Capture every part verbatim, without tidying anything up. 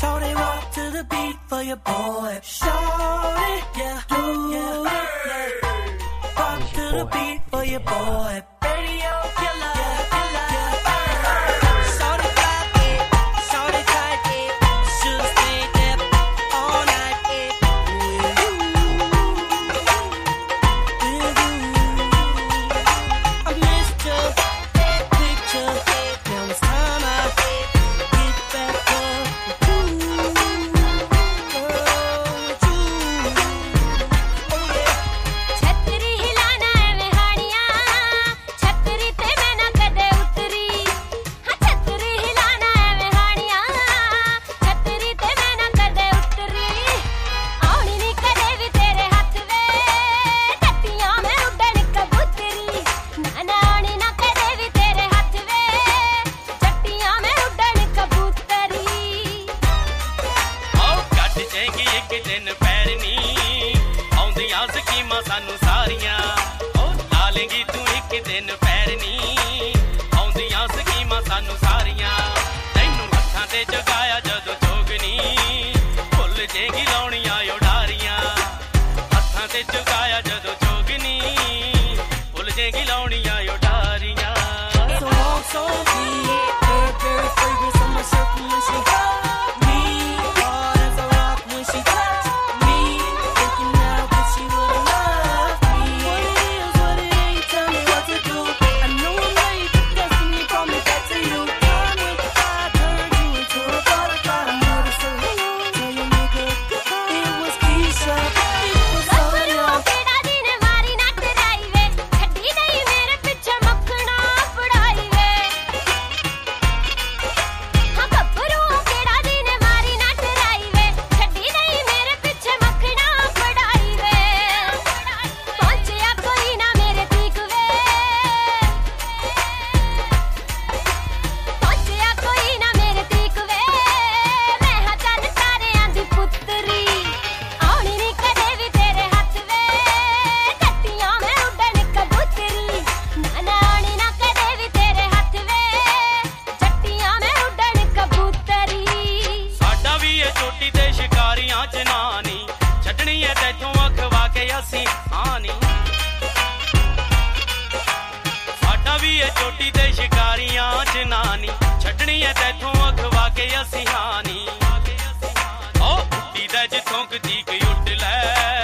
Shorty rock to the beat for your boy. Shorty, yeah, do yeah, yeah. Rock to the beat for your boy. Radio killer, yeah, killer, yeah. Shorty got it, shorty tight it. Should've stayed there all night it. With you, with you. I missed your picture. Now it's time I get back up with you, oh, with you. Oh yeah. छतरी हिलाना है मेहाड़ियाँ, छतरी ते मैं ना कदे उतरी। हाँ छतरी हिलाना है मेहाड़ियाँ, छतरी ते मैं ना कदे उतरी। आउनी नी कदे भी तेरे हाथ वे, टट्टियां में उड़न कबूतरी। ना ना आउनी ना कदे भी तेरे हाथ वे, टट्टियां में उड़न कबूतरी। ਆਓ ਕੱਢ ਜਾਏਗੀ ਇੱਕ ਦਿਨ ਪੈਰਨੀ ਆਉਂਦੀਆਂ ਸਕੀਮਾਂ ਸਾਨੂੰ ਸਾਰੀਆਂ ਓ ਲਾ ਲੇਂਗੀ ਤੂੰ ਇੱਕ ਦਿਨ ਪੈਰਨੀ ਆਉਂਦੀਆਂ ਸਕੀਮਾਂ ਸਾਨੂੰ ਸਾਰੀਆਂ ਤੈਨੂੰ ਹੱਥਾਂ ਤੇ ਜਗਾਇਆ ਜਦੋਂ ਜੋਗਨੀ ਭੁੱਲ ਜਾਏਗੀ ਲਾਉਣੀਆਂ ਉਡਾਰੀਆਂ ਹੱਥਾਂ ਤੇ ਜਗਾਇਆ ਜਦੋਂ ਜੋਗਨੀ ਭੁੱਲ ਜਾਏਗੀ ਲਾਉਣੀਆਂ ਉਡਾਰੀਆਂ So long, so deep. Burberry fragrance on my circle when she hugged me. Hard as a rock when she touched me. Thinking now that she would've loved me. What it is, what it ain't, tell me what to do. I know I'm late, but destiny brought me back to you. Time went by, turned you into a butterfly. I'm here to say hello, tell your nigga it was Keisha, it was ਗੱਭਰੂ Sonia. ਕਿਹੜਾ ਦਿਨ ਮਾਰੀ ਨਾ dry ਵੇ, ਛੱਡੀ ਨਹੀਂ ਮੇਰੇ ਪਿੱਛੇ ਮੱਖਣਾ ਫੜਾਈ ਵੇ। ਹਾਂ ਗੱਭਰੂ ਕਿਹੜਾ ਦਿਨ ਮਾਰੀ ਨਾ ਡਰਾਈ ਵੇ, ਛੱਡੀ ਨਹੀਂ ਮੇਰੇ ਪਿੱਛੇ ਮੱਖਣਾ ਫੜਾਈ ਵੇ। ਪਹੁੰਚਿਆ ਕੋਈ ਨਾ ਮੇਰੇ ਤੀਕ ਵੇ, ਪਹੁੰਚਿਆ ਕੋਈ ਨਾ ਮੇਰੇ ਤੀਕ ਵੇ। ਮੈਂ ਹਾਂ ਚੰਨ ਤਾਰਿਆਂ ਦੀ ਪੁੱਤਰੀ, ਆਉਣੀ ਨੀ ਕਦੇ ਵੀ ਤੇਰੇ ਹੱਥ ਵੇ, ਟੱਟੀਆਂ ਮੈਂ ਉੱਡਣ ਕਬੂਤਰੀ। ਨਾ ਨਾ ਆਉਣੀ ਨਾ ਕਦੇ ਵੀ ਤੇਰੇ ਹੱਥ ਵੇ, ਟੱਟੀਆਂ ਮੈਂ ਉੱਡਣ ਕਬੂਤਰੀ। ਸਾਡਾ ਵੀ ਇਹ ਚੋਟੀ ਤੇ ਸ਼ਿਕਾਰੀਆਂ ਚ ਨਾਨੀ ਛੱਡਣੀ ਐ ਤੈਥੋਂ ਅਖਵਾ ਕੇ ਅਸੀਂ ਹਾਨੀ ਸਾਡਾ ਵੀ ਇਹ ਚੋਟੀ ਤੇ ਸ਼ਿਕਾਰੀਆਂ ਚ ਨਾਨੀ ਛੱਡਣੀ ਐ ਤੈਥੋਂ ਅਖਵਾ ਕੇ ਅਸੀਂ ਹਾਨੀ ਓ ਉੱਡੀ ਦਾ ਜਿੱਥੋਂ ਕਦੀਕ ਉੱਡ ਲੈ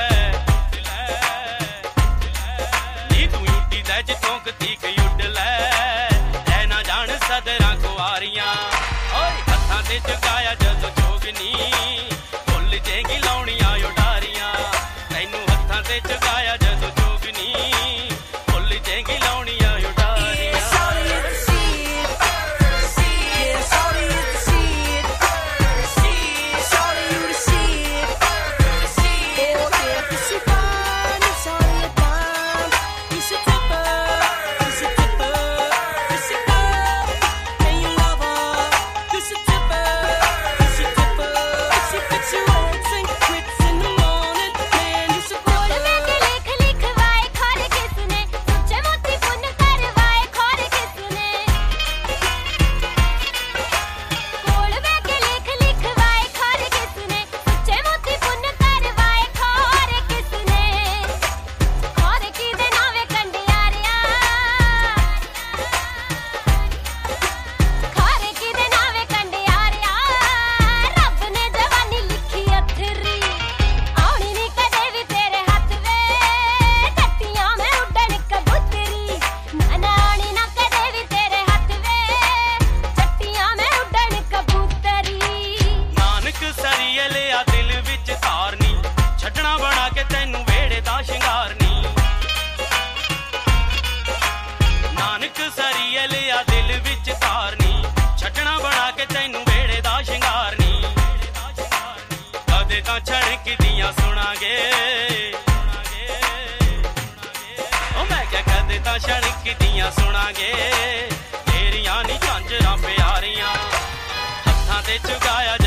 ਨੀ ਤੂੰ ਉੱਡੀ ਦਾ ਜਿੱਥੋਂ ਕਦੀਕ ਉੱਡ ਲੈ ਰਹਿ ਨਾ ਜਾਣ ਸਦਰਾਂ ਕੁਆਰੀਆਂ ਓਏ ਹੱਥਾਂ ਤੇ ਜਗਾਇਆ ਜਦੋਂ ਜੋਗਨੀ ਭੁੱਲ ਜਾਏਗੀ ਲਾਉਣੀਆਂ ਉਡਾਰੀਆਂ ਤੈਨੂੰ ਹੱਥਾਂ ਤੇ ਜਗਾਇਆ ਜਦੋਂ ਜੋਗਨੀ ਭੁੱਲ ਜਾਏਗੀ ਲਾਉਣੀਆਂ ਉਡਾਰੀਆਂ Yeah, shorty is the shit. Yeah, shorty is the shit. Shit, shorty you the shit. Shit, oh yeah, 'cause she fine, and shorty a dime. You should tip her, you should tip her. 'Cause she good, and you love her. You should tip her, you should tip her. If she fix you eggs and grits in the morning, man, you should ਕੋਲ tip ਬੈ her. ਕੇ ਲਿਖ ਲਿਖਵਾਏ ਖੋਰ ਕਿਸਨੇ, ਸੁੱਚੇ ਮੋਤੀ ਪੁੰਨ ਕਰਵਾਏ ਖੋਰ ਕਿਸਨੇ। ਕੋਲ ਬੈ ਕੇ ਲਿਖ ਲਿਖਵਾਏ ਖੋਰ ਕਿਸਨੇ, ਸੁੱਚੇ ਮੋਤੀ ਪੁੰਨ ਕਰਵਾਏ ਖੋਰ ਕਿਸਨੇ। ਖੋਰ ਕਿਹਦੇ ਨਾਵੇਂ ਕੰਡਿਆਰਿਆ, ਖੋਰ ਕਿਹਦੇ ਨਾਵੇਂ ਕੰਡਿਆਰਿਆ। ਰੱਬ ਨੇ ਜਵਾਨੀ ਲਿਖੀ ਅਥਰੀ, ਆਉਣੀ ਨੀ ਕਦੇ ਵੀ ਤੇਰੇ ਹੱਥ ਵੇ, ਟੱਟੀਆਂ ਮੈਂ ਉੱਡਣ ਕਬੂਤਰੀ। ਨਾ ਨਾ ਆਉਣੀ ਨਾ ਕਦੇ ਵੀ ਤੇਰੇ ਹੱਥ ਵੇ, ਟੱਟੀਆਂ ਮੈਂ ਉੱਡਣ ਕਬੂਤਰੀ। ਨਾਨਕ ਸਰੀਏ ਲਿਆ ਦਿਲ ਵਿੱਚ ਧਾਰਨੀ ਛੱਡਣਾ ਬਣਾ ਕੇ ਤੈਨੂੰ ਵੇੜੇ ਦਾ ਸ਼ਿੰਗਾਰਨੀ ਨਾਨਕ ਸਰੀਏ ਲਿਆ ਦਿਲ ਵਿੱਚ ਧਾਰਨੀ ਛੱਡਣਾ ਬਣਾ ਕੇ ਤੈਨੂੰ ਵੇੜੇ ਦਾ ਸ਼ਿੰਗਾਰਨੀ ਕਦੇ ਤਾਂ ਛੜਕਦੀਆਂ ਸੁਣਾਂਗੇ ਓ ਮੈਂ ਕਿਹਾ ਕਦੇ ਤਾਂ ਛੜਕਦੀਆਂ ਸੁਣਾਂਗੇ ਤੇਰੀਆਂ ਨੀ ਝਾਂਜਰਾਂ ਪਿਆਰੀਆਂ ਹੱਥਾਂ ਤੇ ਚੁਗਾਇਆ